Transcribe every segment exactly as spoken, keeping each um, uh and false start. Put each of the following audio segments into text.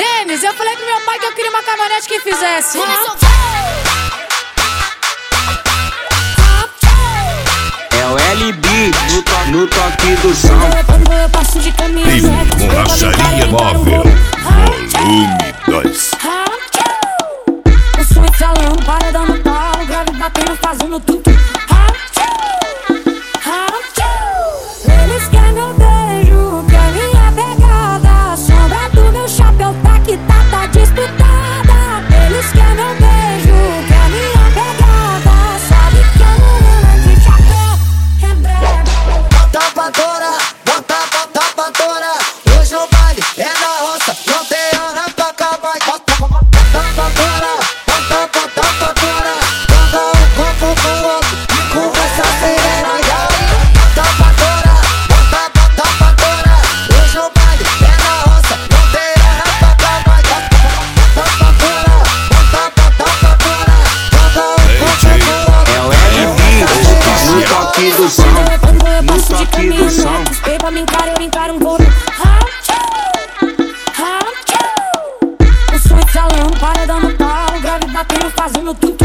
Denis, eu falei pro meu pai que eu queria uma caminhonete que fizesse. É o L B no, to no toque do som. Eu passo de caminhão. Borracharia móvel, volume dois. O som estralando, paredão no pau, grave batendo, fazendo tudo. Eles querem meu beijo, quer minha pegada. A sombra do meu chapéu tá que tá, tá disputada. Eles querem meu beijo, quer minha pegada. Sabe que eu não ando de chapéu, é brega. Bota pra tora, bota, bota pra tora. Hoje o baile é na roça, não tem hora pra acabar. Bota, bota pra tora, bota, bota pra tora. Joga um corpo com o outro, conversa serena. E aí, bota pra tora, bota, bota pra tora. Hoje o baile é na roça, não tem hora pra acabar. Bota pra tora, bota, bota pra tora. Joga um corpo com o outro. É o L B no toque do som. No toque do som. Espei pra me encarar, eu encaro um couro. O som estralando, paredão no pau, grave batendo, fazendo tudo.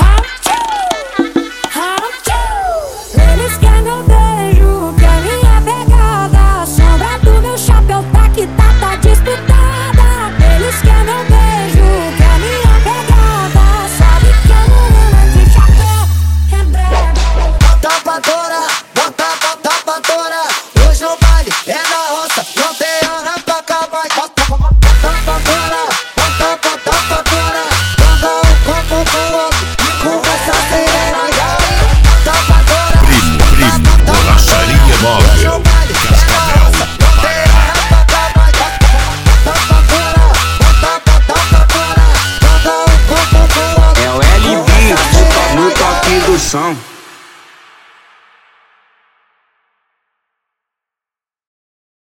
Eles querem meu beijo, quer minha pegada. A sombra do meu chapéu tá que tá, tá disputada. Eles querem meu beijo, quer minha pegada. Sabe que eu não ando de chapéu, é brega. Bota pra tora, bota, bota pra tora. Hoje o baile é na roça, não tem hora pra acabar. Bota, bota pra tora, bota, bota pra tora. Joga um corpo com o outro, conversa serena. E aí, bota pra tora, Primo, primo, borracharia hoje o móvel, baile é na Cascavel, roça, não tem hora pra acabar. Bota pra tora, bota, bota pra tora. Joga um corpo com o outro. É o L B no toque do som.